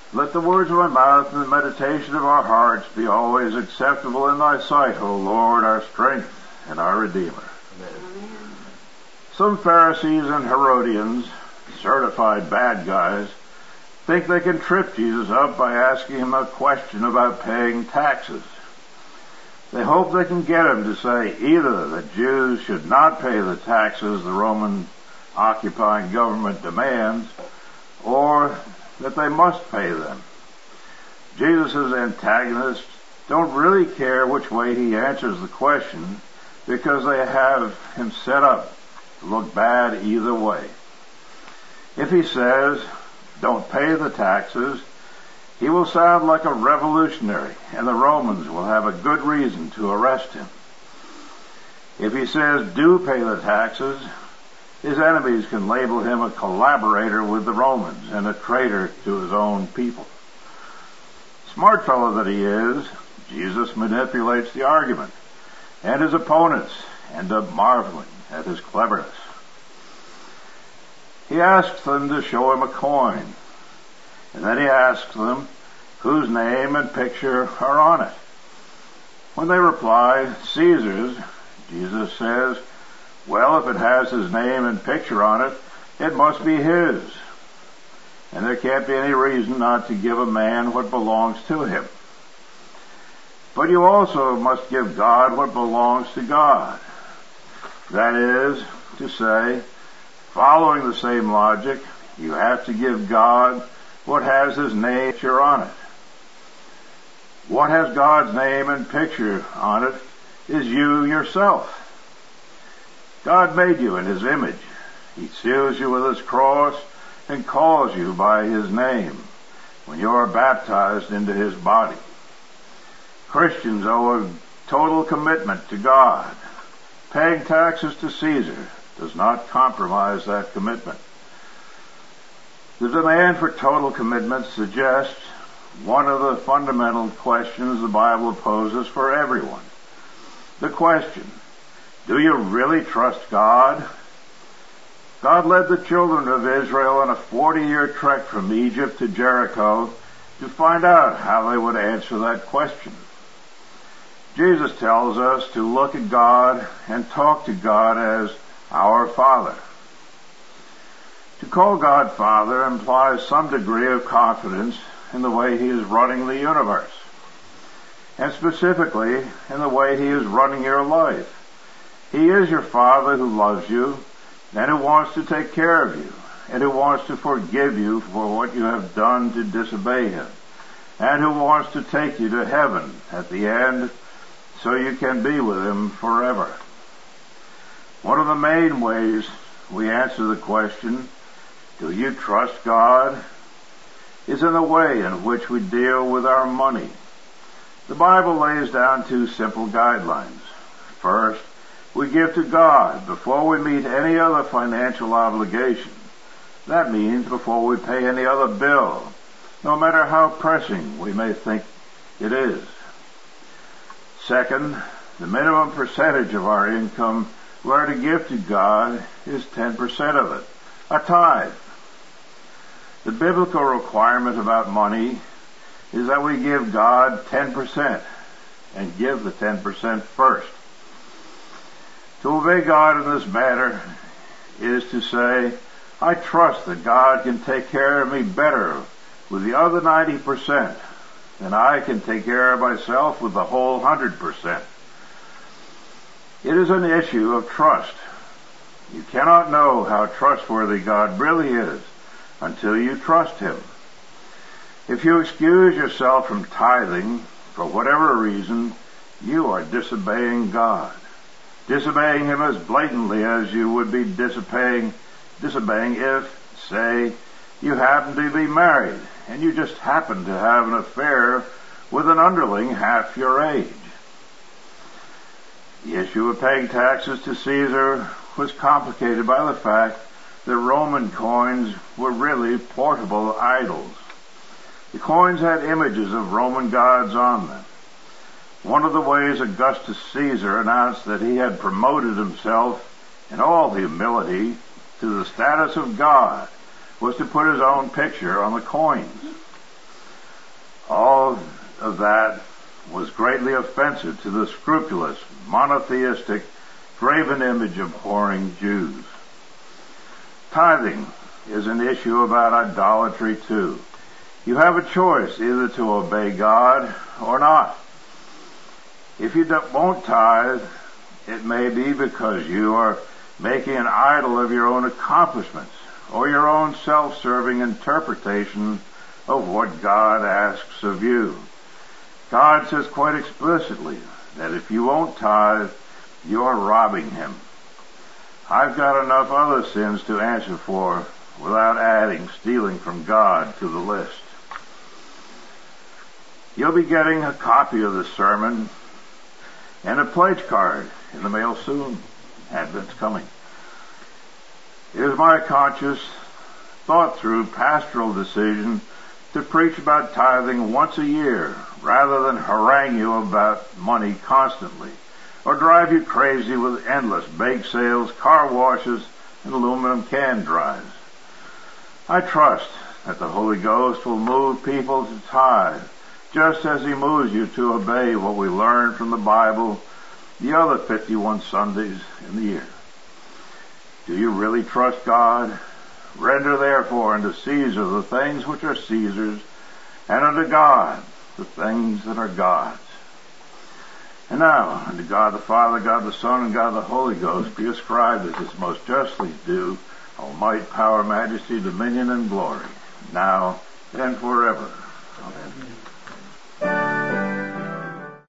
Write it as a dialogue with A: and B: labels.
A: Let the words of my mouth and the meditation of our hearts be always acceptable in thy sight, O Lord, our strength and our Redeemer. Amen. Some Pharisees and Herodians, certified bad guys, think they can trip Jesus up by asking him a question about paying taxes. They hope they can get him to say either that Jews should not pay the taxes the Roman occupying government demands, or that they must pay them. Jesus' antagonists don't really care which way he answers the question, because they have him set up to look bad either way. If he says, don't pay the taxes, he will sound like a revolutionary, and the Romans will have a good reason to arrest him. If he says, do pay the taxes, his enemies can label him a collaborator with the Romans and a traitor to his own people. Smart fellow that he is, Jesus manipulates the argument, and his opponents end up marveling at his cleverness. He asks them to show him a coin, and then he asks them whose name and picture are on it. When they reply, Caesar's, Jesus says, well, if it has his name and picture on it, it must be his. And there can't be any reason not to give a man what belongs to him. But you also must give God what belongs to God. That is to say, following the same logic, you have to give God what has his name and picture on it. What has God's name and picture on it is you yourself. God made you in his image. He seals you with his cross and calls you by his name when you are baptized into his body. Christians owe a total commitment to God. Paying taxes to Caesar does not compromise that commitment. The demand for total commitment suggests one of the fundamental questions the Bible poses for everyone. The question, do you really trust God? God led the children of Israel on a 40-year trek from Egypt to Jericho to find out how they would answer that question. Jesus tells us to look at God and talk to God as our Father. To call God Father implies some degree of confidence in the way he is running the universe, and specifically in the way he is running your life. He is your Father who loves you and who wants to take care of you and who wants to forgive you for what you have done to disobey him and who wants to take you to heaven at the end so you can be with him forever. One of the main ways we answer the question, do you trust God, is in the way in which we deal with our money. The Bible lays down two simple guidelines. First, we give to God before we meet any other financial obligation. That means before we pay any other bill, no matter how pressing we may think it is. Second, the minimum percentage of our income we are to give to God is 10% of it, a tithe. The biblical requirement about money is that we give God 10% and give the 10% first. To obey God in this matter is to say, I trust that God can take care of me better with the other 90% than I can take care of myself with the whole 100%. It is an issue of trust. You cannot know how trustworthy God really is until you trust him. If you excuse yourself from tithing for whatever reason, you are disobeying God. Disobeying him as blatantly as you would be disobeying if, say, you happen to be married and you just happen to have an affair with an underling half your age. The issue of paying taxes to Caesar was complicated by the fact that Roman coins were really portable idols. The coins had images of Roman gods on them. One of the ways Augustus Caesar announced that he had promoted himself in all humility to the status of God was to put his own picture on the coins. All of that was greatly offensive to the scrupulous, monotheistic, graven image abhorring Jews. Tithing is an issue about idolatry too. You have a choice either to obey God or not. If you won't tithe, it may be because you are making an idol of your own accomplishments or your own self-serving interpretation of what God asks of you. God says quite explicitly that if you won't tithe, you are robbing Him. I've got enough other sins to answer for without adding stealing from God to the list. You'll be getting a copy of the sermon and a pledge card in the mail soon. Advent's coming. It is my conscious, thought-through pastoral decision to preach about tithing once a year rather than harangue you about money constantly or drive you crazy with endless bake sales, car washes, and aluminum can drives. I trust that the Holy Ghost will move people to tithe just as He moves you to obey what we learned from the Bible the other 51 Sundays in the year. Do you really trust God? Render therefore unto Caesar the things which are Caesar's, and unto God the things that are God's. And now, unto God the Father, God the Son, and God the Holy Ghost be ascribed as His most justly due, all might, power, majesty, dominion, and glory, now and forever. Amen.